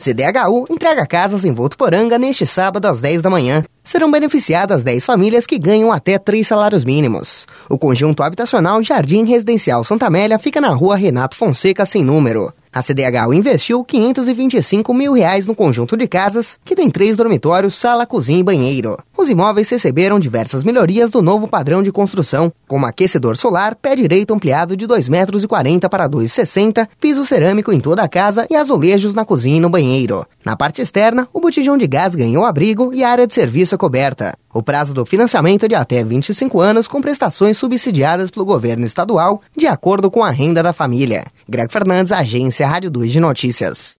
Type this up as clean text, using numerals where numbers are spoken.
CDHU entrega casas em Votuporanga neste sábado às 10 da manhã. Serão beneficiadas 10 famílias que ganham até 3 salários mínimos. O conjunto habitacional Jardim Residencial Santa Amélia fica na rua Renato Fonseca, sem número. A CDHU investiu R$525 mil no conjunto de casas, que tem 3 dormitórios, sala, cozinha e banheiro. Os imóveis receberam diversas melhorias do novo padrão de construção, como aquecedor solar, pé direito ampliado de 2,40 metros para 2,60 m, piso cerâmico em toda a casa e azulejos na cozinha e no banheiro. Na parte externa, o botijão de gás ganhou abrigo e a área de serviço é coberta. O prazo do financiamento é de até 25 anos, com prestações subsidiadas pelo governo estadual, de acordo com a renda da família. Greg Fernandes, Agência Rádio 2 de Notícias.